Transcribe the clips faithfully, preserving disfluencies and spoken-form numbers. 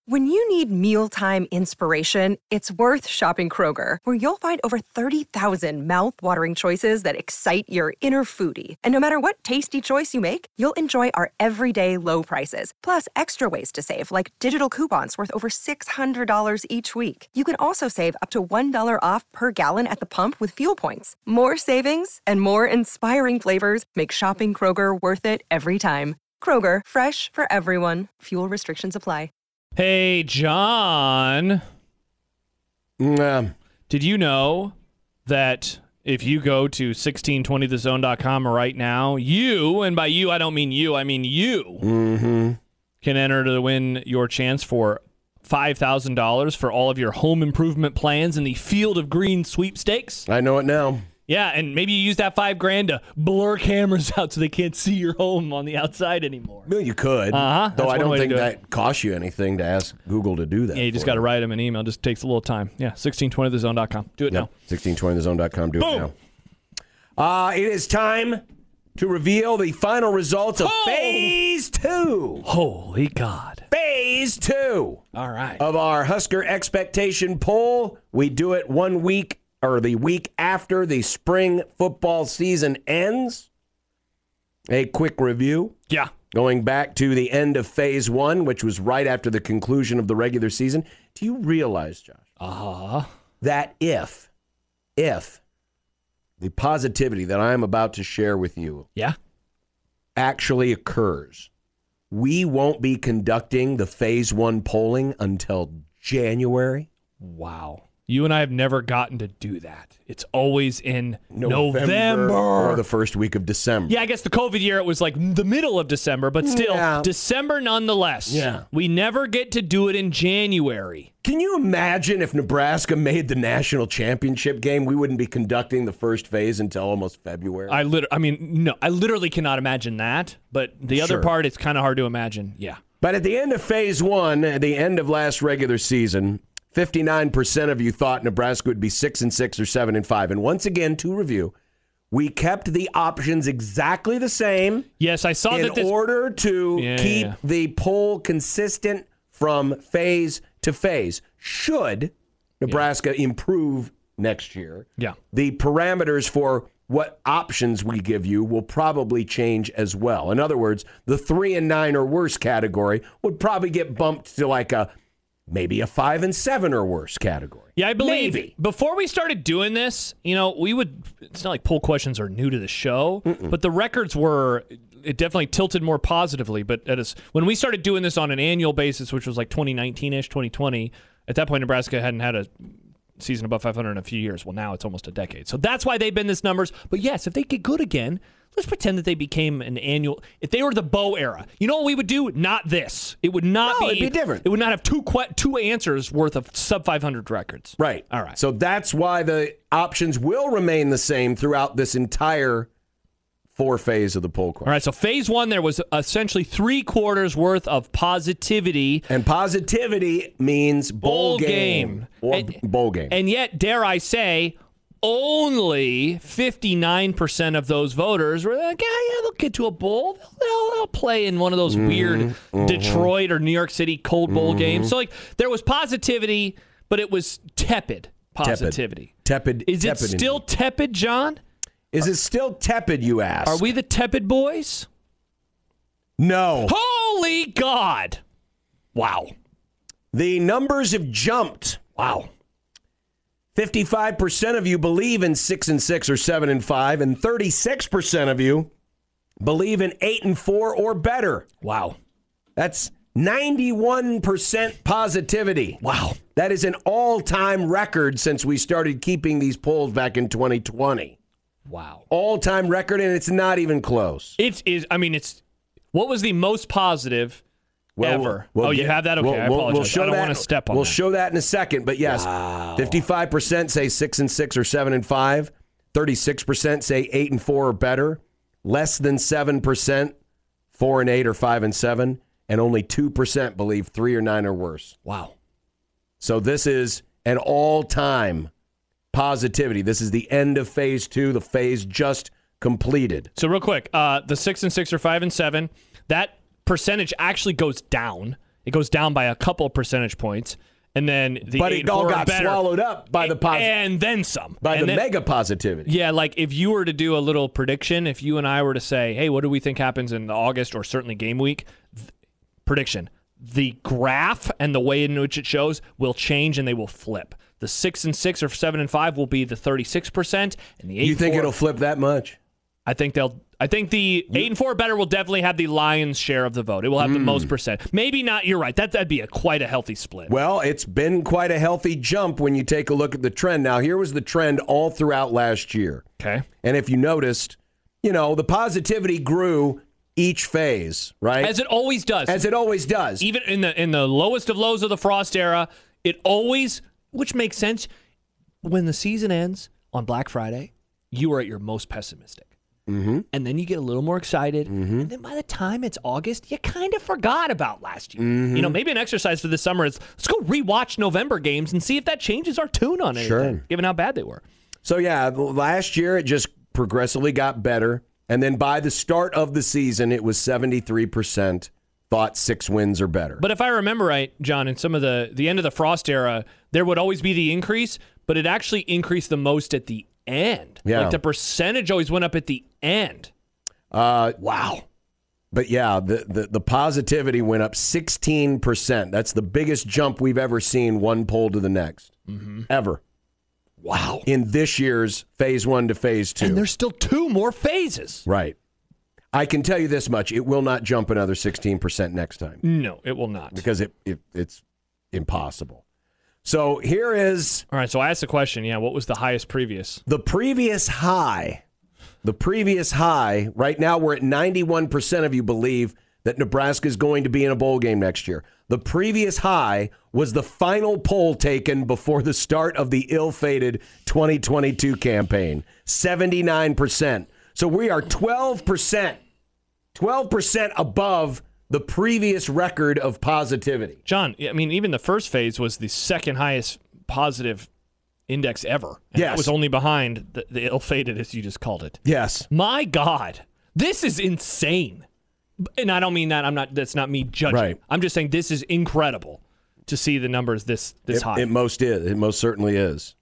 When you need mealtime inspiration, it's worth shopping Kroger, where you'll find over thirty thousand mouth-watering choices that excite your inner foodie. And no matter what tasty choice you make, you'll enjoy our everyday low prices, plus extra ways to save, like digital coupons worth over six hundred dollars each week. You can also save up to one dollar off per gallon at the pump with fuel points. More savings and more inspiring flavors make shopping Kroger worth it every time. Kroger, fresh for everyone. Fuel restrictions apply. Hey, John. Um, Did you know that if you go to sixteen twenty the zone dot com right now, you, and by you, I don't mean you, I mean you, mm-hmm. can enter to win your chance for five thousand dollars for all of your home improvement plans in the Field of Green sweepstakes? I know it now. Yeah, and maybe you use that five grand to blur cameras out so they can't see your home on the outside anymore. Well, you could. Uh-huh. Though That's I one way don't to think do that costs you anything to ask Google to do that. Yeah, you just got to write them an email. It just takes a little time. Yeah, sixteen twenty the zone dot com. Do it yep. now. sixteen twenty the zone dot com. Do Boom. it now. Uh, it is time to reveal the final results of oh. Phase two. Holy God. Phase two. All right. Of our Husker expectation poll. We do it one week or the week after the spring football season ends. A quick review. Yeah. Going back to the end of phase one, which was right after the conclusion of the regular season. Do you realize, Josh, uh-huh. that if, if the positivity that I am about to share with you yeah. actually occurs, we won't be conducting the phase one polling until January? Wow. You and I have never gotten to do that. It's always in November, November. Or the first week of December. Yeah, I guess the COVID year, it was like the middle of December, but still, Yeah. December nonetheless. Yeah. We never get to do it in January. Can you imagine if Nebraska made the national championship game, we wouldn't be conducting the first phase until almost February? I lit- I mean, no, I literally cannot imagine that, but the other Sure. part, it's kind of hard to imagine. Yeah. But at the end of phase one, at the end of last regular season, fifty-nine percent of you thought Nebraska would be six and six or seven and five. And once again, to review, we kept the options exactly the same. Yes, I saw in that this order to Yeah, keep yeah. the poll consistent from phase to phase. Should Nebraska yeah. improve next year, Yeah. the parameters for what options we give you will probably change as well. In other words, the three and nine or worse category would probably get bumped to like a maybe a five and seven or worse category. Yeah, I believe Maybe. Before we started doing this, you know, we would, it's not like poll questions are new to the show, Mm-mm. but the records were, it definitely tilted more positively. But at us, when we started doing this on an annual basis, which was like twenty nineteen-ish, twenty twenty, at that point, Nebraska hadn't had a season above five hundred in a few years. Well, now it's almost a decade. So that's why they've been this numbers. But yes, if they get good again, let's pretend that they became an annual. If they were the Bo era, you know what we would do? Not this. It would not No, be. it'd be different. It would not have two que- two answers worth of sub five hundred records. Right. All right. So that's why the options will remain the same throughout this entire four phase of the poll question. All right. So phase one, there was essentially three quarters worth of positivity. And positivity means bowl, Bowl game. game. Or And- bowl game. And yet, dare I say, only fifty-nine percent of those voters were like, yeah, yeah, they'll get to a bowl. They'll, they'll play in one of those Mm-hmm, weird mm-hmm. Detroit or New York City cold bowl Mm-hmm. games. So, like, there was positivity, but it was tepid positivity. Tepid. Is it tepid still indeed. tepid, John? Is it still tepid, you ask? Are we the tepid boys? No. Holy God. Wow. The numbers have jumped. Wow. fifty-five percent of you believe in six and six or seven and five, and thirty-six percent of you believe in eight and four or better. Wow. That's ninety-one percent positivity. Wow. That is an all-time record since we started keeping these polls back in twenty twenty. Wow. All-time record, and it's not even close. It is, I mean, it's, what was the most positive Well, ever? we'll oh, you get- have that? Okay, we'll- I we'll- apologize. we'll show I don't that- want to step on We'll that. show that in a second, but yes, Wow. fifty-five percent say six and six or seven and five, thirty-six percent say eight and four or better, less than seven percent four and eight or five and seven, and only two percent believe three or nine or worse. Wow. So this is an all-time positivity. This is the end of phase two. The phase just completed. So real quick, uh, the six and six or five and seven, that percentage actually goes down it goes down by a couple percentage points. And then the but eight it all got better, swallowed up by the positive, and then some, by and the then, mega positivity. Yeah, like if you were to do a little prediction, if you and I were to say, "Hey, what do we think happens in August or certainly game week?" Th- prediction: the graph and the way in which it shows will change, and they will flip. The six and six or seven and five will be the thirty-six percent, and the eight. You think four, it'll flip that much? I think they'll. I think the eight and four or better will definitely have the lion's share of the vote. It will have mm. the most percent. Maybe not. You're right. That that'd be a quite a healthy split. Well, it's been quite a healthy jump when you take a look at the trend. Now, here was the trend all throughout last year. Okay. And if you noticed, you know, the positivity grew each phase, right? As it always does. As it always does. Even in the in the lowest of lows of the Frost era, it always, which makes sense, when the season ends on Black Friday, you are at your most pessimistic. Mm-hmm. And then you get a little more excited. Mm-hmm. And then by the time it's August, you kind of forgot about last year. Mm-hmm. You know, maybe an exercise for this summer is let's go rewatch November games and see if that changes our tune on anything, sure. given how bad they were. So, yeah, last year it just progressively got better. And then by the start of the season, it was seventy-three percent thought six wins or better. But if I remember right, John, in some of the, the end of the Frost era, there would always be the increase, but it actually increased the most at the end. Yeah. Like the percentage always went up at the end. Uh, wow. But yeah, the, the, the positivity went up sixteen percent. That's the biggest jump we've ever seen one poll to the next. Mm-hmm. Ever. Wow. In this year's phase one to phase two. And there's still two more phases. Right. I can tell you this much. It will not jump another sixteen percent next time. No, it will not. Because it, it it's impossible. So here is... All right, so I asked the question, yeah, what was the highest previous? The previous high. The previous high, right now we're at ninety-one percent of you believe that Nebraska is going to be in a bowl game next year. The previous high was the final poll taken before the start of the ill-fated twenty twenty-two campaign, seventy-nine percent. So we are twelve percent, twelve percent above the previous record of positivity. John, I mean, even the first phase was the second highest positive index ever. And yes. It was only behind the, the ill-fated, as you just called it. Yes. My God, this is insane. And I don't mean that. I'm not. That's not me judging. Right. I'm just saying this is incredible to see the numbers this this it, high. It most is. It most certainly is.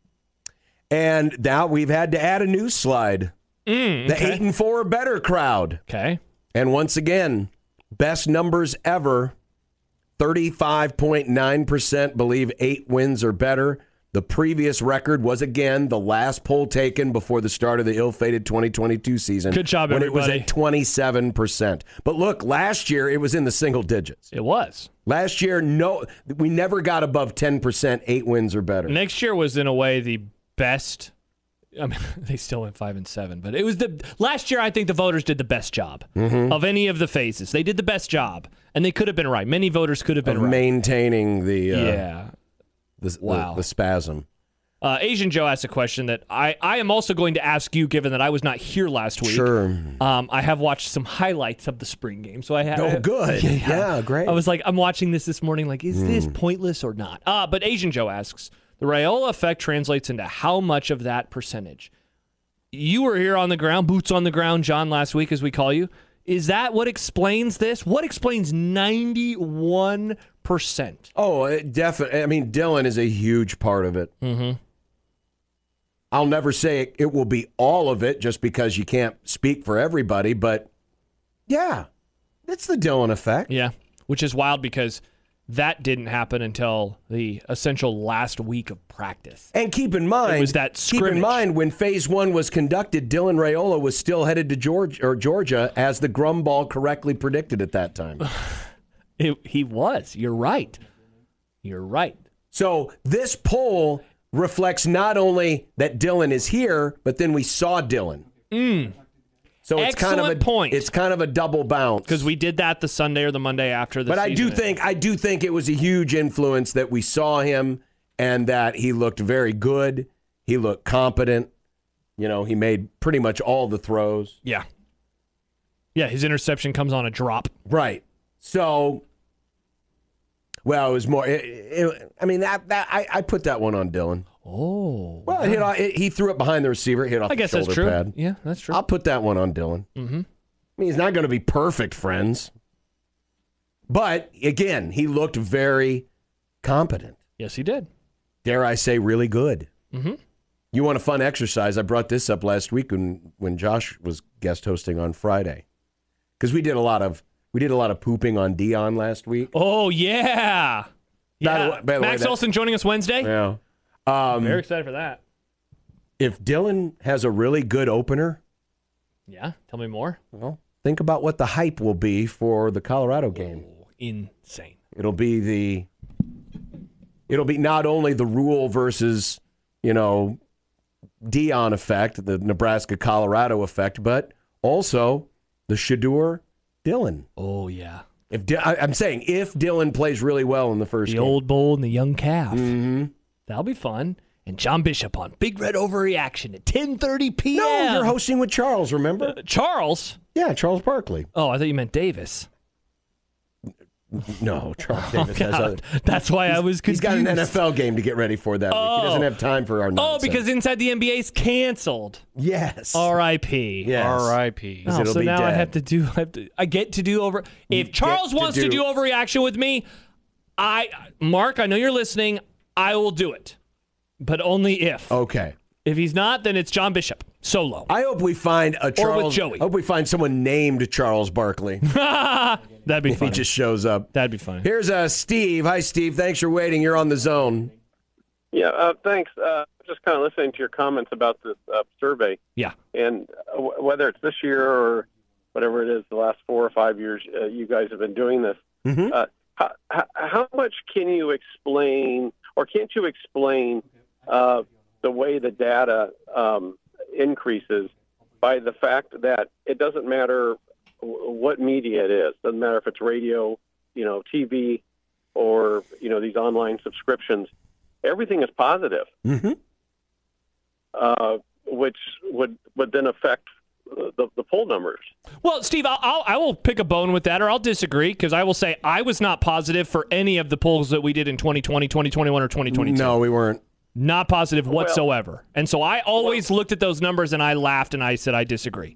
And now we've had to add a news slide. Mm, the okay. eight and four or better crowd. Okay. And once again, best numbers ever. thirty-five point nine percent believe eight wins or better. The previous record was, again, the last poll taken before the start of the ill-fated twenty twenty-two season. Good job, when everybody. When it was at twenty-seven percent. But look, last year it was in the single digits. It was. Last year, no, we never got above ten percent, eight wins or better. Next year was, in a way, the best. I mean, they still went five and seven, but it was the last year. I think the voters did the best job mm-hmm. of any of the phases. They did the best job, and they could have been right. Many voters could have been of right. Maintaining the uh, yeah, the, wow. the, the spasm. Uh, Asian Joe asked a question that I, I am also going to ask you, given that I was not here last week. Sure. Um, I have watched some highlights of the spring game, so I have. Oh, good. Yeah, yeah, great. I was like, I'm watching this this morning. Like, is mm. this pointless or not? Uh, but Asian Joe asks, the Raiola effect translates into how much of that percentage? You were here on the ground, boots on the ground, John, last week, as we call you. Is that what explains this? What explains ninety-one percent? Oh, definitely. I mean, Dylan is a huge part of it. Mm-hmm. I'll never say it, it will be all of it just because you can't speak for everybody, but yeah, it's the Dylan effect. Yeah, which is wild because that didn't happen until the essential last week of practice. And keep in mind, it was that keep in mind when phase one was conducted, Dylan Raiola was still headed to Georgia, or Georgia as the Grumball correctly predicted at that time. it, he was. You're right. You're right. So this poll reflects not only that Dylan is here, but then we saw Dylan. Mm. So it's Excellent kind of a point. It's kind of a double bounce because we did that the Sunday or the Monday after the. But season I do think I do think it was a huge influence that we saw him and that he looked very good. He looked competent. You know, he made pretty much all the throws. Yeah. Yeah, his interception comes on a drop. Right. So, well, it was more. It, it, I mean, that that I, I put that one on Dylan. Oh. Well, it hit off, it, he threw it behind the receiver. It hit off I the guess shoulder that's true. pad. Yeah, that's true. I'll put that one on Dylan. Mm-hmm. I mean, he's not going to be perfect, friends. But, again, he looked very competent. Yes, he did. Dare I say, really good. Mm-hmm. You want a fun exercise? I brought this up last week when, when Josh was guest hosting on Friday. Because we did a lot of we did a lot of pooping on Dion last week. Oh, yeah. Yeah. By the way- by the way, Max that- Olson joining us Wednesday. Yeah. Um, Very excited for that. if Dylan has a really good opener, Yeah. Tell me more. well, think about what the hype will be for the Colorado game. Oh, insane. It'll be the it'll be not only the Rule versus, you know, Dion effect, the Nebraska-Colorado effect, but also the Shedeur Dylan. Oh, yeah. If Di- I, I'm saying if Dylan plays really well in the first The game. old bull and the young calf. Mm-hmm. That'll be fun. And John Bishop on Big Red Overreaction at ten thirty p.m. No, you're hosting with Charles, remember? Uh, Charles? Yeah, Charles Barkley. Oh, I thought you meant Davis. No, Charles Davis Oh, has God. other. That's why I was He's confused. got an N F L game to get ready for that week. Oh. He doesn't have time for our Oh, nonsense. because Inside the N B A's canceled. yes. R I P Yes. R I P Oh, it'll so be now I dead. have to do. I, have to, I get to do over. If get Charles to wants to do- do overreaction with me, I, Mark, I know you're listening. I will do it, but only if. Okay. If he's not, then it's John Bishop solo. I hope we find a Charles. Joey. I hope we find someone named Charles Barkley. That'd be He funny. just shows up. That'd be funny. Here's uh, Steve. Hi, Steve. Thanks for waiting. You're on the zone. Yeah, uh, thanks. Uh, just kind of listening to your comments about this uh, survey, Yeah. and uh, w- whether it's this year or whatever it is, the last four or five years, uh, you guys have been doing this. Mhm. Uh, how, how, how much can you explain, or can't you explain uh, the way the data um, increases by the fact that it doesn't matter w- what media it is. Doesn't matter if it's radio, you know, T V, or you know these online subscriptions. Everything is positive, Mm-hmm. uh, which would would then affect the, the poll numbers. Well, Steve, I'll, I'll, I will pick a bone with that, or I'll disagree, because I will say I was not positive for any of the polls that we did in twenty twenty, twenty twenty-one, or twenty twenty-two. No, we weren't. Not positive whatsoever. And so I always looked at those numbers and I laughed and I said I disagree.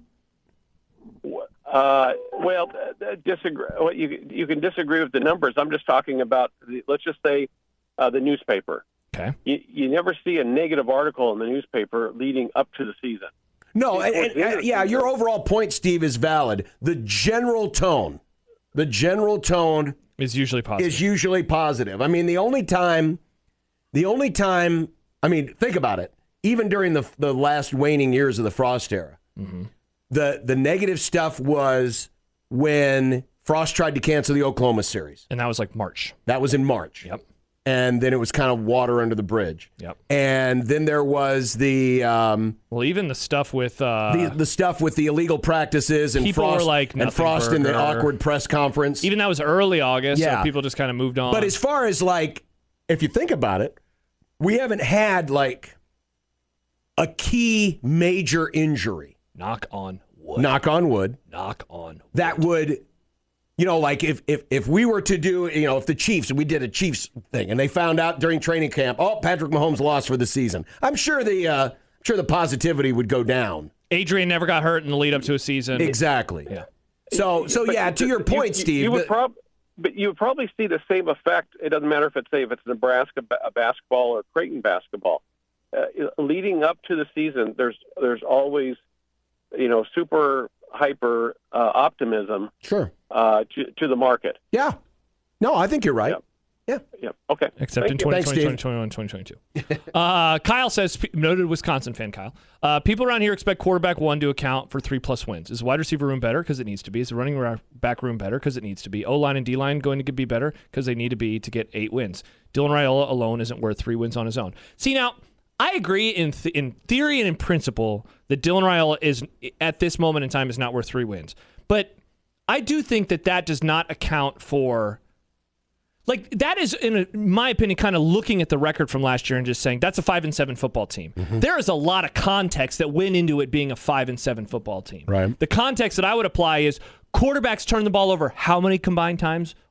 Uh, well, uh, disagree. Well, you you can disagree with the numbers. I'm just talking about the, let's just say uh, the newspaper. Okay. You, you never see a negative article in the newspaper leading up to the season. No, and, and, and, yeah, your overall point, Steve, is valid. The general tone, the general tone Is usually positive. is usually positive. I mean, the only time, the only time, I mean, think about it. Even during the the last waning years of the Frost era, Mm-hmm. the the negative stuff was when Frost tried to cancel the Oklahoma series. And that was like March. That was in March. Yep. And then it was kind of water under the bridge. Yep. And then there was the um, Well, even the stuff with uh, the, the stuff with the illegal practices and People were Frost like, and "Nothing Frost in the burger." awkward press conference. even that was early August, Yeah. so people just kind of moved on. But as far as like, if you think about it, we haven't had like a key major injury. knock on wood. Knock on wood. Knock on wood. That would, you know, like if if if we were to do, you know, if the Chiefs, we did a Chiefs thing, and they found out during training camp, oh, Patrick Mahomes lost for the season. I'm sure the uh, I'm sure the positivity would go down. Adrian never got hurt in the lead up to a season. Exactly. Yeah. So so But yeah, to your you- point, you, Steve. You would the- prob- but you would probably see the same effect. It doesn't matter if it's say if it's Nebraska ba- basketball or Creighton basketball. Uh, leading up to the season, there's there's always, you know, super hyper uh, optimism sure. uh, to to the market. Yeah. No, I think you're right. Yep. Yeah. Yeah. Okay. Except Thank in you. twenty Thanks, twenty, Steve. twenty twenty-one, twenty twenty-two. uh, Kyle says, noted Wisconsin fan Kyle, uh, people around here expect quarterback one to account for three plus wins. Is the wide receiver room better? Because it needs to be. Is the running ra- back room better? Because it needs to be. O-line and D-line going to be better? Because they need to be to get eight wins. Dylan Raiola alone isn't worth three wins on his own. See, now, I agree in th- in theory and in principle that Dylan Raiola is, at this moment in time, is not worth three wins. But I do think that that does not account for... Like, that is, in, a, in my opinion, kind of looking at the record from last year and just saying that's a five and seven football team. Mm-hmm. There is a lot of context that went into it being a five and seven football team. Right. The context that I would apply is quarterbacks turn the ball over how many combined times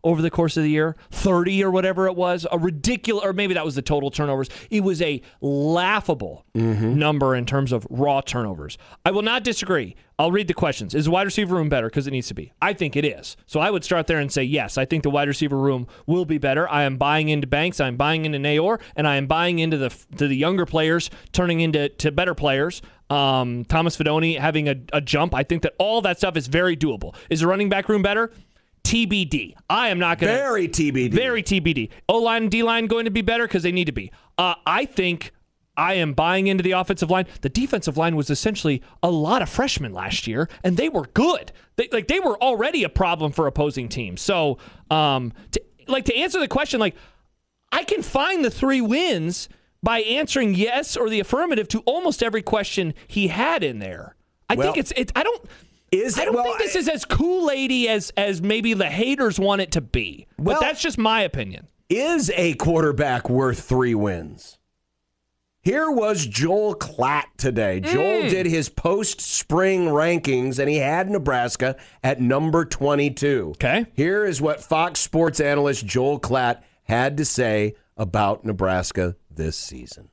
over the course of the year, thirty or whatever it was, a ridiculous, or maybe that was the total turnovers. It was a laughable mm-hmm. number in terms of raw turnovers. I will not disagree. I'll read the questions. Is the wide receiver room better? Because it needs to be. I think it is. So I would start there and say, yes, I think the wide receiver room will be better. I am buying into Banks. I'm buying into Nayor, and I am buying into the to the younger players turning into to better players. Um, Thomas Fidone having a, a jump. I think that all that stuff is very doable. Is the running back room better? T B D. I am not going to. Very T B D. Very T B D. O-line and D-line going to be better because they need to be. Uh, I think I am buying into the offensive line. The defensive line was essentially a lot of freshmen last year, and they were good. They, like they were already a problem for opposing teams. So, um, to, like to answer the question, like I can find the three wins by answering yes or the affirmative to almost every question he had in there. I well, think it's it. I don't. Is it, I don't well, think this I, is as Kool-Aid-y as as maybe the haters want it to be. Well, but that's just my opinion. Is a quarterback worth three wins? Here was Joel Klatt today. Mm. Joel did his post-spring rankings, and he had Nebraska at number twenty-two. Okay. Here is what Fox Sports analyst Joel Klatt had to say about Nebraska this season.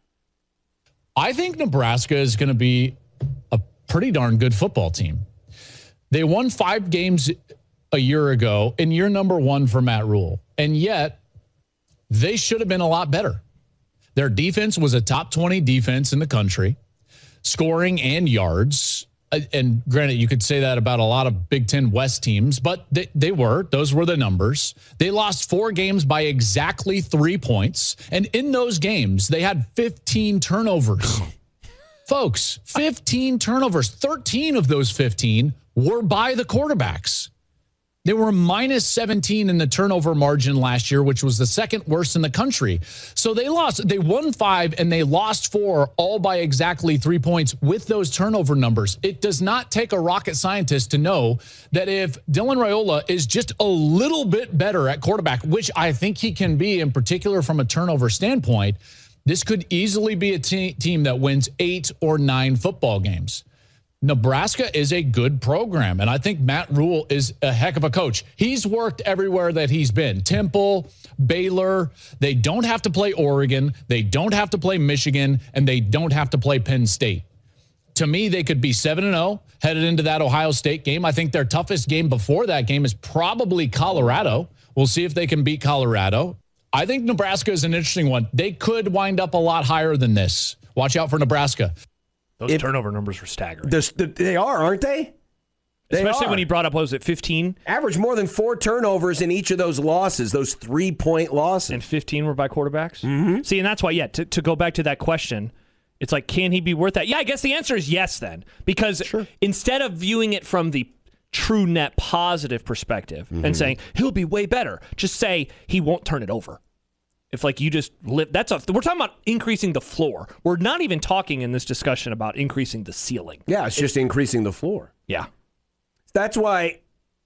I think Nebraska is going to be a pretty darn good football team. They won five games a year ago in year number one for Matt Rule, and yet they should have been a lot better. Their defense was a top twenty defense in the country, scoring and yards. And granted, you could say that about a lot of Big Ten West teams, but they, they were. Those were the numbers. They lost four games by exactly three points. And in those games, they had fifteen turnovers. Folks, fifteen turnovers. thirteen of those fifteen were by the quarterbacks. They were minus seventeen in the turnover margin last year, which was the second worst in the country. So they lost. They won five and they lost four, all by exactly three points with those turnover numbers. It does not take a rocket scientist to know that if Dylan Raiola is just a little bit better at quarterback, which I think he can be, in particular from a turnover standpoint, this could easily be a te- team that wins eight or nine football games. Nebraska is a good program, and I think Matt Rule is a heck of a coach. He's worked everywhere that he's been. Temple, Baylor. They don't have to play Oregon. They don't have to play Michigan, and they don't have to play Penn State. To me, they could be seven and oh headed into that Ohio State game. I think their toughest game before that game is probably Colorado. We'll see if they can beat Colorado. I think Nebraska is an interesting one. They could wind up a lot higher than this. Watch out for Nebraska. Those If, turnover numbers were staggering. They are, aren't they? They Especially are. when he brought up, what was it, fifteen? Average more than four turnovers in each of those losses, those three-point losses. And fifteen were by quarterbacks? Mm-hmm. See, and that's why, yeah, to, to go back to that question, it's like, can he be worth that? Yeah, I guess the answer is yes then. Because sure. Instead of viewing it from the true net positive perspective mm-hmm. and saying, he'll be way better, just say he won't turn it over. If like you just live, that's a, we're talking about increasing the floor. We're not even talking in this discussion about increasing the ceiling. Yeah, it's just increasing the floor. Yeah. That's why,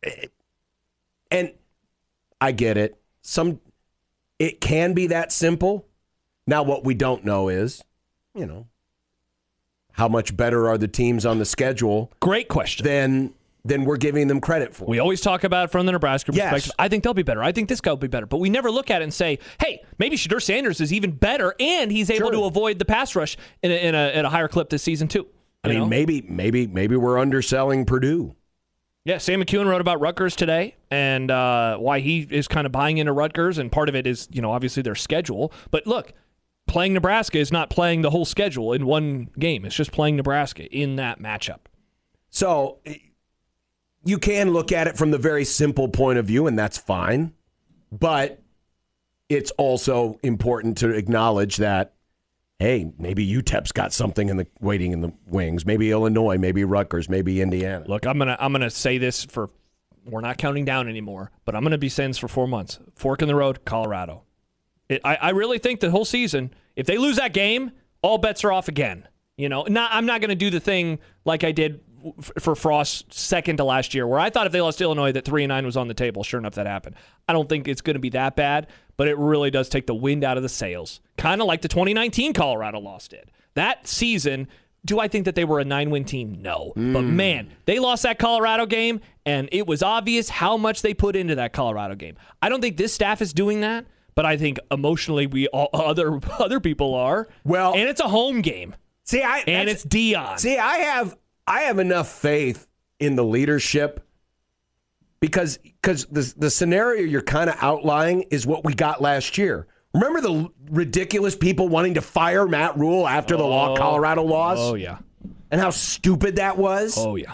and I get it. Some, it can be that simple. Now, what we don't know is, you know, how much better are the teams on the schedule? Great question. Than than we're giving them credit for. We always talk about it from the Nebraska perspective. Yes. I think they'll be better. I think this guy will be better. But we never look at it and say, hey, maybe Shedeur Sanders is even better, and he's able sure. to avoid the pass rush in a, in a, at a higher clip this season too. I mean, know? maybe maybe maybe we're underselling Purdue. Yeah, Sam McEwen wrote about Rutgers today and uh, why he is kind of buying into Rutgers, and part of it is, you know, obviously their schedule. But look, playing Nebraska is not playing the whole schedule in one game. It's just playing Nebraska in that matchup. So you can look at it from the very simple point of view, and that's fine. But it's also important to acknowledge that, hey, maybe U T E P's got something in the waiting in the wings. Maybe Illinois, maybe Rutgers, maybe Indiana. Look, I'm gonna I'm gonna say this for we're not counting down anymore, but I'm gonna be saying this for four months. Fork in the road, Colorado. It, I I really think the whole season, if they lose that game, all bets are off again. You know, not I'm not gonna do the thing like I did for Frost second to last year, where I thought if they lost to Illinois that three and nine was on the table. Sure enough, that happened. I don't think it's going to be that bad, but it really does take the wind out of the sails. Kind of like the twenty nineteen Colorado loss did. That season do I think that they were a nine-win team? No. Mm. But, man, they lost that Colorado game, and it was obvious how much they put into that Colorado game. I don't think this staff is doing that, but I think emotionally we all other other people are. Well, and it's a home game. See, I and it's Dion. See, I have I have enough faith in the leadership because because the the scenario you're kind of outlining is what we got last year. Remember the ridiculous people wanting to fire Matt Rule after the oh, law, Colorado loss? Oh, yeah. And how stupid that was? Oh, yeah.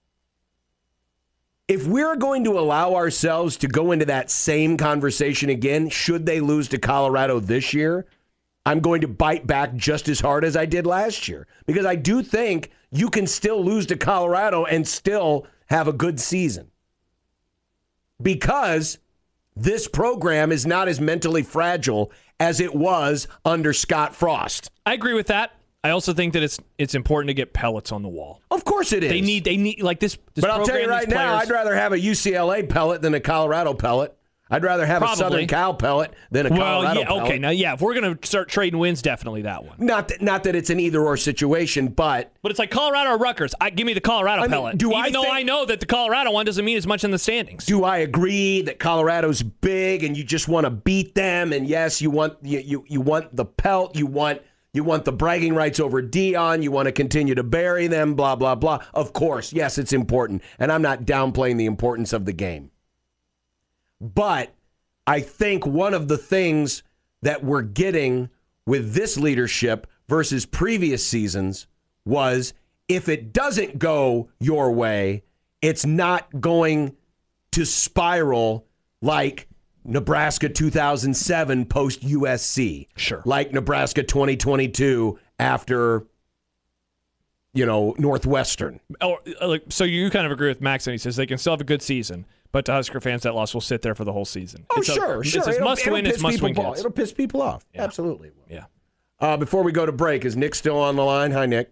If we're going to allow ourselves to go into that same conversation again, should they lose to Colorado this year, I'm going to bite back just as hard as I did last year. Because I do think you can still lose to Colorado and still have a good season. Because this program is not as mentally fragile as it was under Scott Frost. I agree with that. I also think that it's it's important to get pellets on the wall. Of course it is. They need they need like this. this but I'll tell you program, right now, players, I'd rather have a U C L A pellet than a Colorado pellet. I'd rather have Probably. a Southern Cal pellet than a well, Colorado yeah, pellet. okay, now yeah, if we're gonna start trading wins, definitely that one. Not that, not that it's an either or situation, but but it's like Colorado or Rutgers. I give me the Colorado I mean, pellet. do Even I though think, I know that the Colorado one doesn't mean as much in the standings. Do I agree that Colorado's big and you just want to beat them? And yes, you want you you, you want the pelt, you want you want the bragging rights over Dion, you want to continue to bury them, blah blah blah. Of course, yes, it's important, and I'm not downplaying the importance of the game, but I think one of the things that we're getting with this leadership versus previous seasons was if it doesn't go your way, it's not going to spiral like Nebraska two thousand seven post U S C. Sure. Like Nebraska twenty twenty-two after, you know, Northwestern. Oh, like, so you kind of agree with Max, and he says they can still have a good season, but to Husker fans, that loss will sit there for the whole season. Oh, it's sure, a, sure. It's a It'll- must it'll win. piss It's must win. people off. Kids. It'll piss people off. Yeah. Absolutely. Will. Yeah. Uh, before we go to break, is Nick still on the line? Hi, Nick.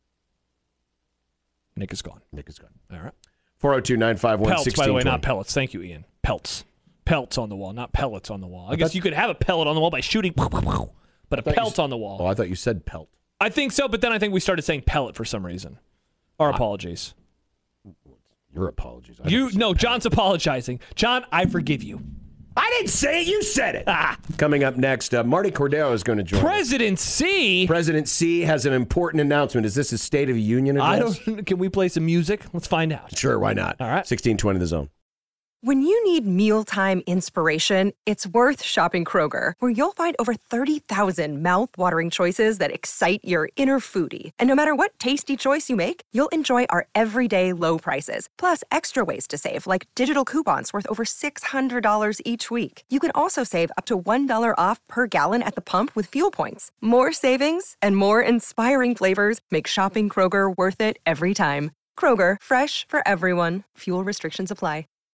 Nick is gone. Nick is gone. All right. four oh two, nine five one, one six Pelts, by the way, twenty. not pellets. Thank you, Ian. Pelts. Pelts on the wall, not pellets on the wall. I, I guess thought- you could have a pellet on the wall by shooting, but a thought you pelt s- on the wall. Oh, I thought you said pelt. I think so, but then I think we started saying pellet for some reason. Our apologies. Your apologies. I You never said no, pelt. John's apologizing. John, I forgive you. I didn't say it. You said it. Ah, Coming up next, uh, Marty Cordero is going to join us. President C. President C has an important announcement. Is this a State of the Union address? I don't. Can we play some music? Let's find out. Sure, why not? All right. sixteen twenty The Zone. When you need mealtime inspiration, it's worth shopping Kroger, where you'll find over thirty thousand mouth-watering choices that excite your inner foodie. And no matter what tasty choice you make, you'll enjoy our everyday low prices, plus extra ways to save, like digital coupons worth over six hundred dollars each week. You can also save up to one dollar off per gallon at the pump with fuel points. More savings and more inspiring flavors make shopping Kroger worth it every time. Kroger, fresh for everyone. Fuel restrictions apply.